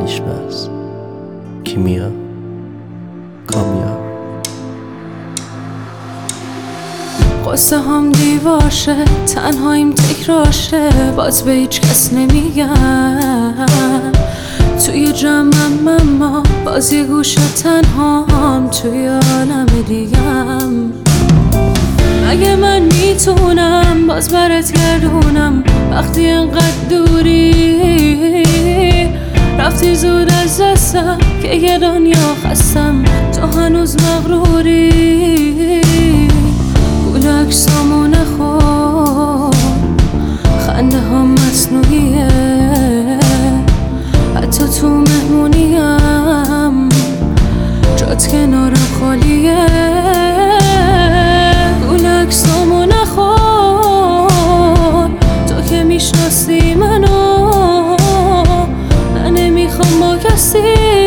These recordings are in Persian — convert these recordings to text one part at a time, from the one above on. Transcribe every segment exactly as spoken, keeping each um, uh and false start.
هیچ بس کیمیا کامیاب. قصه هم دیواشه، تنهاییم تکراشه، باز به هیچ کس نمیگم. توی جمعم اما باز یه گوشه تنهام، توی عالم دیگم. مگه من میتونم باز برات گردونم وقتی انقدر دوری؟ رفتی زود از دستم که یه دنیا خستم، تو هنوز مغروری. گول عکسامو نخور، خنده ها مصنوعیه، حتی تو مهمونیم جات کنارم خالیه. گول عکسامو نخور، تو که میشناسی منو، نه نمیخوام با کسی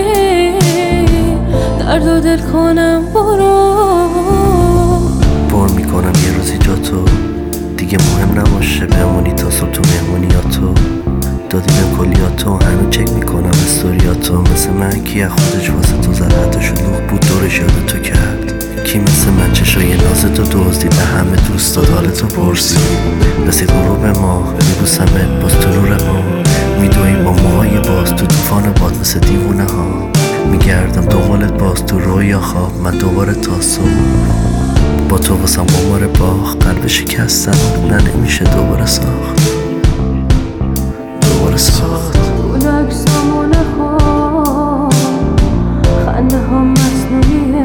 درد و دل کنم. برو پر میکنم یه روزی جا تو، دیگه مهم نباشه بمونی تا صبح تو مهمونیاتو. دادی بهم کلیاتو، هنو چک میکنم استوریاتو. مثل من کی از خودش واسه تو زد، حتی شلوغ بود دورش یاد تو کرد. کی مثل من چشای نازتو دزدید، به همه دوست داد حالتو پرسید. رسید غروب ما میبوسمت باز تو نور ما، میدوی با موهای باز تو طوفان باد مثل دیوونه ها. میگردم دنبالت باز تو رویا خواب، من دوباره تا صبح با تو واسم قمار باخ. قلب شکستم نه نمیشه دوباره ساخت، دوباره ساخت. گول عکسامو نخور، خنده ها مصنوعیه.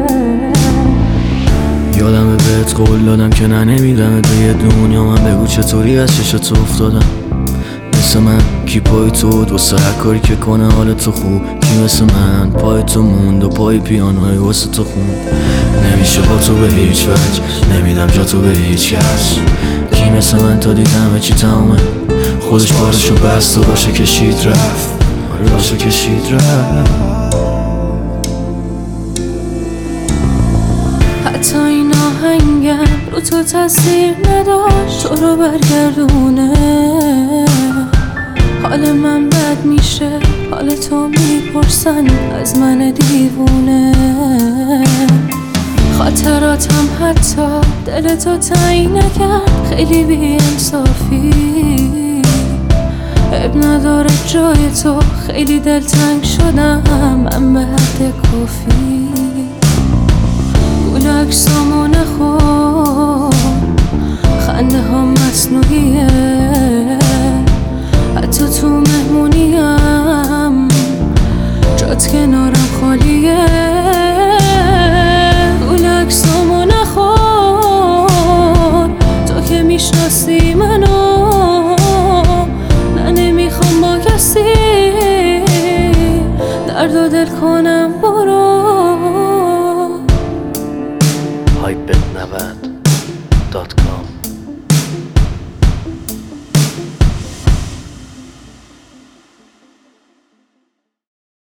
یادمه بهت قول دادم که نه نمیدم به یه دنیا. من بگو چطوری از چشات افتادم؟ مثل من کی پای تو واسه هر کاری که کنه حالتو خوب؟ کی مثل من پای تو موند و پای پیانوی واسه تو خوند؟ نمیشه با تو به هیچ وجه، نمیدم جا تو به هیچ کس. کی مثل من تا دیدم چی تمامه، خودش بارشو بست و باشه کشید رفت، آره باشه کشید رفت. حتی این آهنگم رو تو تاثیر نداشت، تو رو برگردونه. حال من بد میشه، حال تو میپرسن از من دیوونه. خاطراتم حتی دل تو تعیین نکرد، خیلی بی انصافی. عیب نداره جای تو، خیلی دلتنگ شدم من به حد کافی. گول عکسامو نخور، خنده ها مصنوعیه، حتی تو مهمونیم جات کنارم خالیه. گول عکسامو نخور، تو که میشناسی منو، نه نمیخوام با کسی درد و دل کنم. برو هایپت نود دات کام